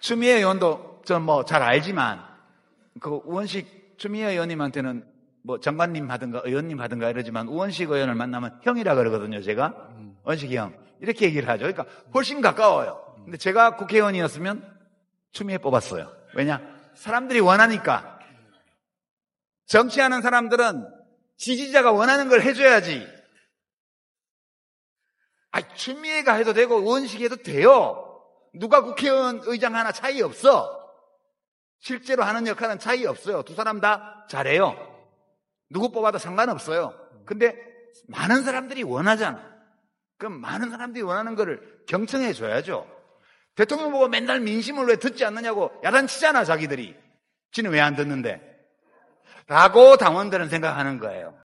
추미애 의원도 전 뭐 잘 알지만 그 우원식 추미애 의원님한테는 뭐 장관님 하든가 의원님 하든가 이러지만 우원식 의원을 만나면 형이라 그러거든요. 제가 원식이 형 이렇게 얘기를 하죠. 그러니까 훨씬 가까워요. 근데 제가 국회의원이었으면 추미애 뽑았어요. 왜냐? 사람들이 원하니까. 정치하는 사람들은 지지자가 원하는 걸 해줘야지. 추미애가 해도 되고 우원식이 해도 돼요. 누가 국회의원 의장 하나 차이 없어. 실제로 하는 역할은 차이 없어요. 두 사람 다 잘해요. 누구 뽑아도 상관없어요. 근데 많은 사람들이 원하잖아. 그럼 많은 사람들이 원하는 거를 경청해 줘야죠. 대통령 보고 맨날 민심을 왜 듣지 않느냐고 야단치잖아, 자기들이. 지는 왜 안 듣는데? 라고 당원들은 생각하는 거예요.